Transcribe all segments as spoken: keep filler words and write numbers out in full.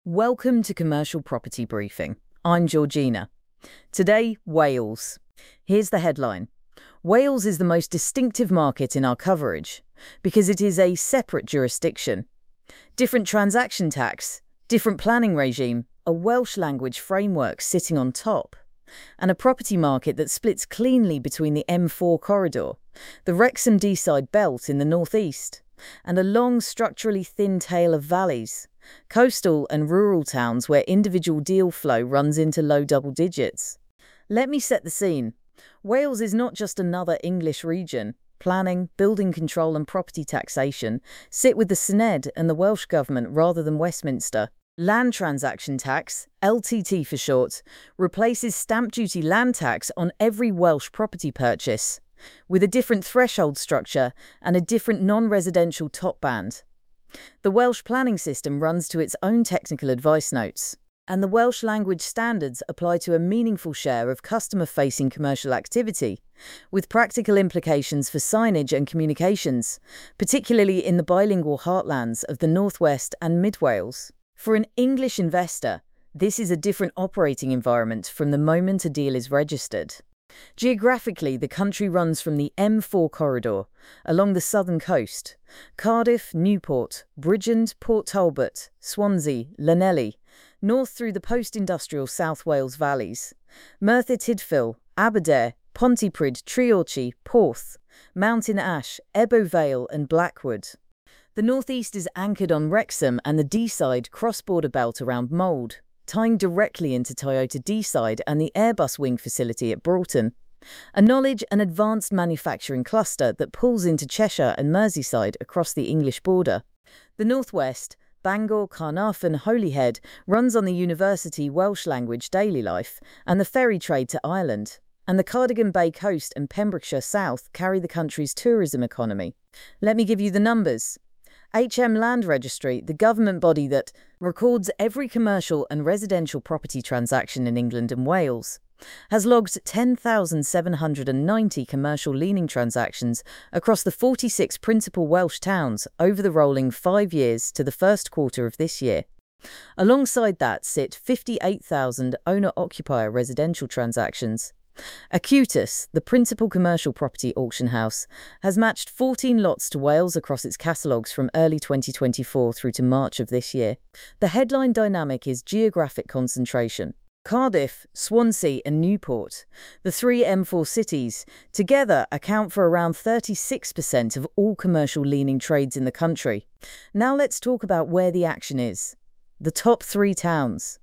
Welcome to Commercial Property Briefing. I'm Georgina. Today, Wales. Here's the headline. Wales is the most distinctive market in our coverage because it is a separate jurisdiction. Different transaction tax, different planning regime, a Welsh language framework sitting on top, and a property market that splits cleanly between the M four corridor, the Wrexham Deeside belt in the northeast, and a long, structurally thin tail of valleys, coastal and rural towns where individual deal flow runs into low double digits. Let me set the scene. Wales is not just another English region. Planning, building control and property taxation sit with the Senedd and the Welsh Government rather than Westminster. Land transaction tax, L T T for short, replaces stamp duty land tax on every Welsh property purchase, with a different threshold structure and a different non-residential top band. The Welsh planning system runs to its own technical advice notes, and the Welsh language standards apply to a meaningful share of customer-facing commercial activity, with practical implications for signage and communications, particularly in the bilingual heartlands of the North West and Mid Wales. For an English investor, this is a different operating environment from the moment a deal is registered. Geographically, the country runs from the M four corridor along the southern coast, Cardiff, Newport, Bridgend, Port Talbot, Swansea, Llanelli, north through the post-industrial South Wales valleys, Merthyr Tydfil, Aberdare, Pontypridd, Treorchy, Porth, Mountain Ash, Ebbo Vale and Blackwood. The northeast is anchored on Wrexham and the Deeside cross-border belt around Mold, tying directly into Toyota Deeside and the Airbus wing facility at Broughton, a knowledge and advanced manufacturing cluster that pulls into Cheshire and Merseyside across the English border. The northwest, Bangor, Carnarvon, Holyhead, runs on the university Welsh language daily life and the ferry trade to Ireland, and the Cardigan Bay coast and Pembrokeshire South carry the country's tourism economy. Let me give you the numbers. H M Land Registry, the government body that records every commercial and residential property transaction in England and Wales, has logged ten thousand seven hundred ninety commercial leaning transactions across the forty-six principal Welsh towns over the rolling five years to the first quarter of this year. Alongside that sit fifty-eight thousand owner-occupier residential transactions. Acutus, the principal commercial property auction house, has matched fourteen lots to Wales across its catalogues from early twenty twenty-four through to March of this year. The headline dynamic is geographic concentration. Cardiff, Swansea and Newport, the three M four cities, together account for around thirty-six percent of all commercial leaning trades in the country. Now let's talk about where the action is. The top three towns.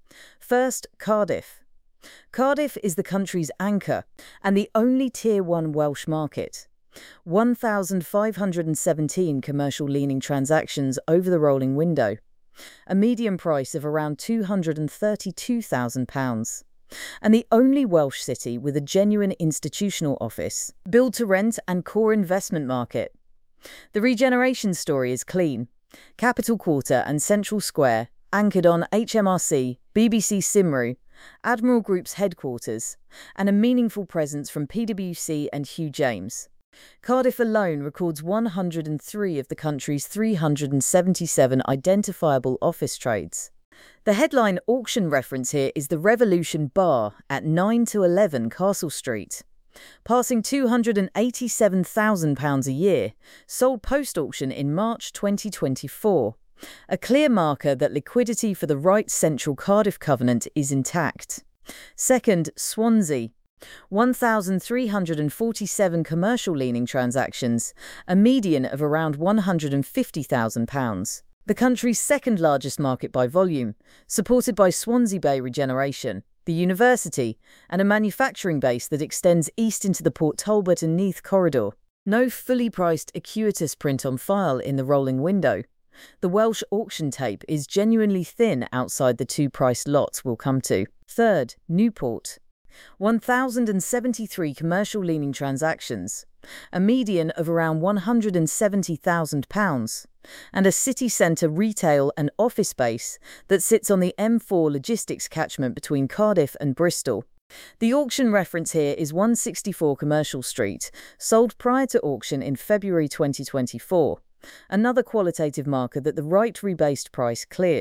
First, Cardiff. Cardiff is the country's anchor and the only Tier one Welsh market. one thousand five hundred seventeen commercial leaning transactions over the rolling window, a median price of around two hundred thirty-two thousand pounds, and the only Welsh city with a genuine institutional office, build-to-rent and core investment market. The regeneration story is clean. Capital Quarter and Central Square, anchored on H M R C, B B C Cymru, Admiral Group's headquarters, and a meaningful presence from P W C and Hugh James. Cardiff alone records one hundred three of the country's three hundred seventy-seven identifiable office trades. The headline auction reference here is the Revolution Bar at nine to eleven Castle Street. Passing two hundred eighty-seven thousand pounds a year, sold post-auction in March twenty twenty-four. A clear marker that liquidity for the right central Cardiff covenant is intact. Second, Swansea. one thousand three hundred forty-seven commercial leaning transactions, a median of around one hundred fifty thousand pounds. The country's second largest market by volume, supported by Swansea Bay regeneration, the university, and a manufacturing base that extends east into the Port Talbot and Neath corridor. No fully priced Acutus print on file in the rolling window. The Welsh auction tape is genuinely thin outside the two priced lots we'll come to. Third, Newport. one thousand seventy-three commercial leaning transactions, a median of around one hundred seventy thousand pounds, and a city centre retail and office base that sits on the M four logistics catchment between Cardiff and Bristol. The auction reference here is one sixty-four Commercial Street, sold prior to auction in February twenty twenty-four. Another qualitative marker that the right rebased price clears.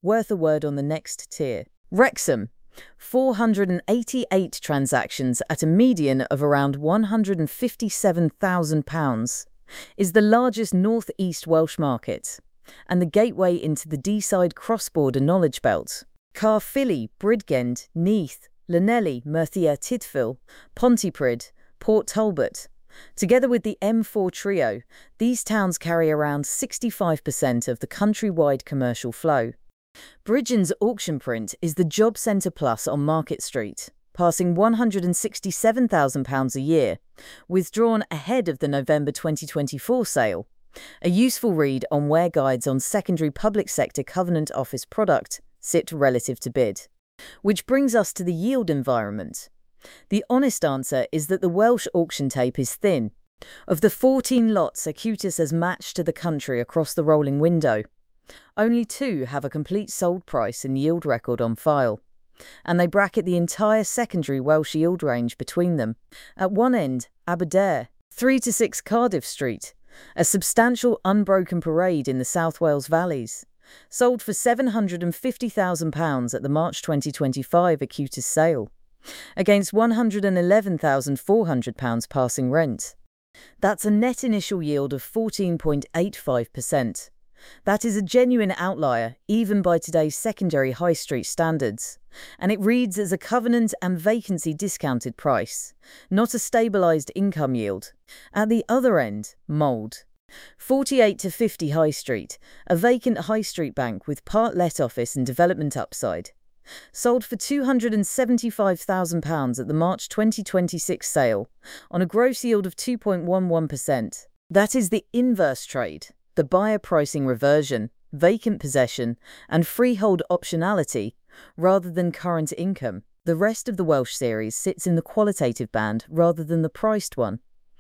worth a word on the next tier. Wrexham, four hundred eighty-eight transactions at a median of around one hundred fifty-seven thousand pounds, is the largest North East Welsh market and the gateway into the Deeside cross-border knowledge belt. Caerphilly, Bridgend, Neath, Llanelli, Merthyr Tydfil, Pontypridd, Port Talbot. Together with the M four trio, these towns carry around sixty-five percent of the countrywide commercial flow. Bridgen's auction print is the Job Centre Plus on Market Street, passing one hundred sixty-seven thousand pounds a year, withdrawn ahead of the November twenty twenty-four sale. A useful read on where guides on secondary public sector Covenant Office product sit relative to bid. Which brings us to the yield environment. The honest answer is that the Welsh auction tape is thin. Of the fourteen lots Acutus has matched to the country across the rolling window, only two have a complete sold price and yield record on file, and they bracket the entire secondary Welsh yield range between them. At one end, Aberdare, three to six Cardiff Street, a substantial unbroken parade in the South Wales valleys, sold for seven hundred fifty thousand pounds at the March twenty twenty-five Acutus sale, against one hundred eleven thousand four hundred pounds passing rent. That's a net initial yield of fourteen point eight five percent. That is a genuine outlier, even by today's secondary high street standards, and it reads as a covenant and vacancy discounted price, not a stabilised income yield. At the other end, Mould, forty-eight to fifty High Street, a vacant high street bank with part let office and development upside, sold for two hundred seventy-five thousand pounds at the March twenty twenty-six sale, on a gross yield of two point one one percent. That is the inverse trade, the buyer pricing reversion, vacant possession, and freehold optionality, rather than current income. The rest of the Welsh series sits in the qualitative band rather than the priced one.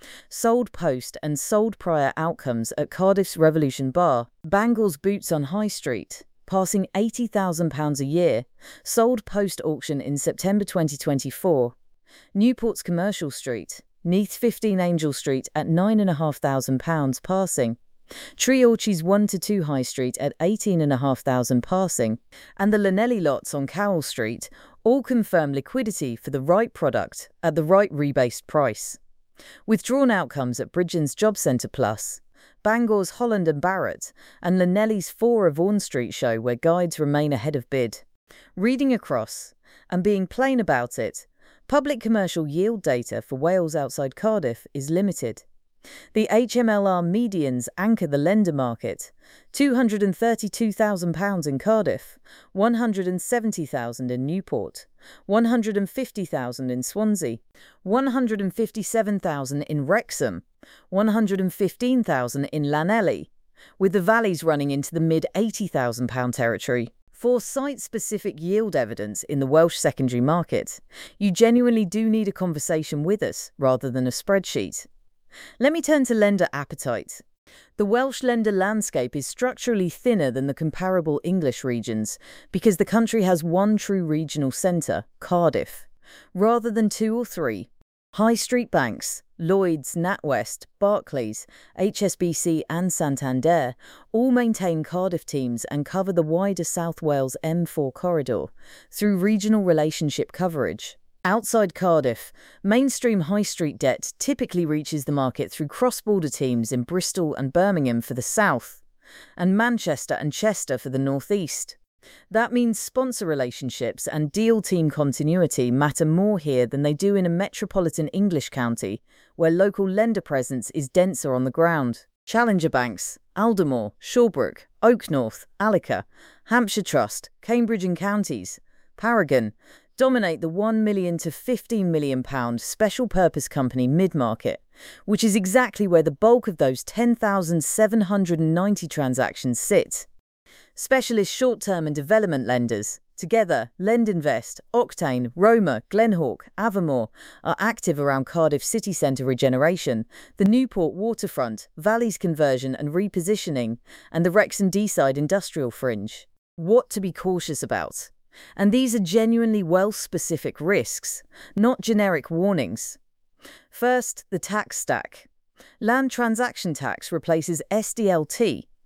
Sold post and sold prior outcomes at Cardiff's Revolution Bar, Bangor's Boots on High Street, passing eighty thousand pounds a year, sold post-auction in September twenty twenty-four. Newport's Commercial Street, Neath fifteen Angel Street at nine thousand five hundred pounds passing. Treorchy's one to two High Street at eighteen thousand five hundred passing, and the Llanelli lots on Cowell Street all confirm liquidity for the right product at the right rebased price. Withdrawn outcomes at Bridgen's Job Centre Plus, Bangor's Holland and Barrett, and Llanelli's four of Vaughan Street show where guides remain ahead of bid. Reading across, and being plain about it, public commercial yield data for Wales outside Cardiff is limited. The H M L R medians anchor the lender market: two hundred thirty-two thousand pounds in Cardiff, one hundred seventy thousand pounds in Newport, one hundred fifty thousand pounds in Swansea, one hundred fifty-seven thousand pounds in Wrexham, one hundred fifteen thousand pounds in Llanelli, with the valleys running into the mid eighty thousand pound territory. For site-specific yield evidence in the Welsh secondary market, you genuinely do need a conversation with us rather than a spreadsheet. Let me turn to lender appetite. The Welsh lender landscape is structurally thinner than the comparable English regions because the country has one true regional centre, Cardiff, rather than two or three. High street banks, Lloyds, NatWest, Barclays, H S B C and Santander all maintain Cardiff teams and cover the wider South Wales M four corridor through regional relationship coverage. Outside Cardiff, mainstream high street debt typically reaches the market through cross-border teams in Bristol and Birmingham for the south, and Manchester and Chester for the northeast. That means sponsor relationships and deal team continuity matter more here than they do in a metropolitan English county, where local lender presence is denser on the ground. Challenger banks, Aldermore, Shawbrook, Oaknorth, Allica, Hampshire Trust, Cambridge and Counties, Paragon, dominate the one million to fifteen million pound special purpose company mid-market, which is exactly where the bulk of those ten thousand seven hundred ninety transactions sit. Specialist short-term and development lenders, together LendInvest, Octane, Roma, Glenhawk, Avamore, are active around Cardiff city centre regeneration, the Newport waterfront, Valleys conversion and repositioning, and the Wrexham Deeside industrial fringe. What to be cautious about? And these are genuinely Welsh-specific risks, not generic warnings. First, the tax stack. Land transaction tax replaces S D L T,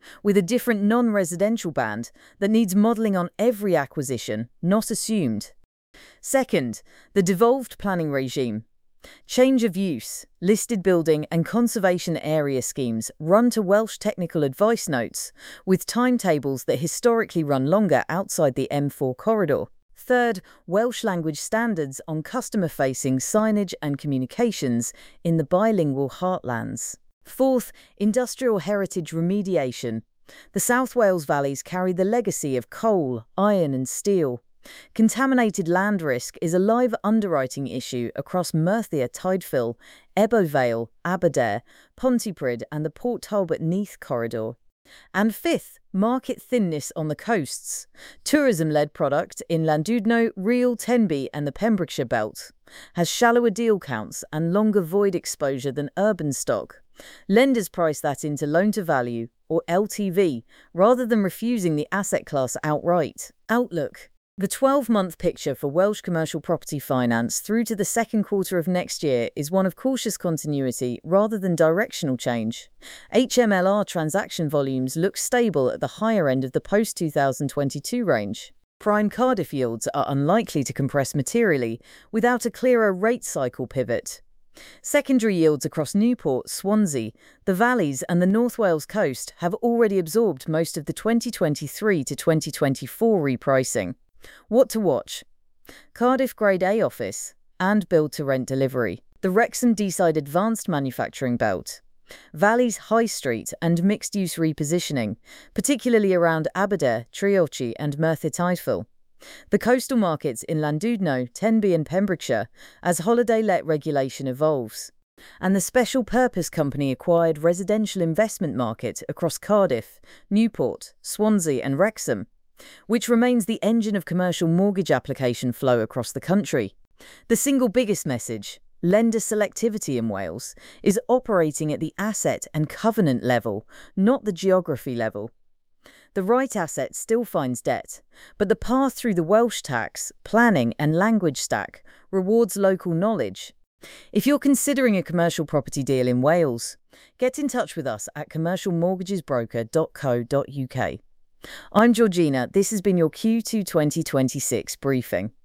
with a different non-residential band that needs modelling on every acquisition, not assumed. Second, the devolved planning regime. Change of use, listed building and conservation area schemes run to Welsh technical advice notes, with timetables that historically run longer outside the M four corridor. Third, Welsh language standards on customer-facing signage and communications in the bilingual heartlands. Fourth, industrial heritage remediation. The South Wales valleys carry the legacy of coal, iron and steel. Contaminated land risk is a live underwriting issue across Merthyr Tydfil, Ebbo Vale, Aberdare, Pontypridd and the Port Talbot Neath corridor. And fifth, market thinness on the coasts. Tourism-led product in Llandudno, Rhyl, Tenby and the Pembrokeshire belt has shallower deal counts and longer void exposure than urban stock. Lenders price that into loan-to-value, or L T V, rather than refusing the asset class outright. Outlook. The twelve-month picture for Welsh commercial property finance through to the second quarter of next year is one of cautious continuity rather than directional change. H M L R transaction volumes look stable at the higher end of the post two thousand twenty-two range. Prime Cardiff yields are unlikely to compress materially without a clearer rate cycle pivot. Secondary yields across Newport, Swansea, the valleys and the North Wales coast have already absorbed most of the twenty twenty-three to twenty twenty-four repricing. What to watch? Cardiff Grade A office and build-to-rent delivery. The Wrexham Deeside Advanced Manufacturing Belt. Valleys High Street and mixed-use repositioning, particularly around Aberdare, Treorchy and Merthyr Tydfil. The coastal markets in Llandudno, Tenby and Pembrokeshire as holiday-let regulation evolves. And the special purpose company acquired residential investment market across Cardiff, Newport, Swansea and Wrexham, which remains the engine of commercial mortgage application flow across the country. The single biggest message, lender selectivity in Wales, is operating at the asset and covenant level, not the geography level. The right asset still finds debt, but the path through the Welsh tax, planning and language stack rewards local knowledge. If you're considering a commercial property deal in Wales, get in touch with us at commercial mortgages broker dot co dot U K. I'm Georgina. This has been your Q two twenty twenty-six briefing.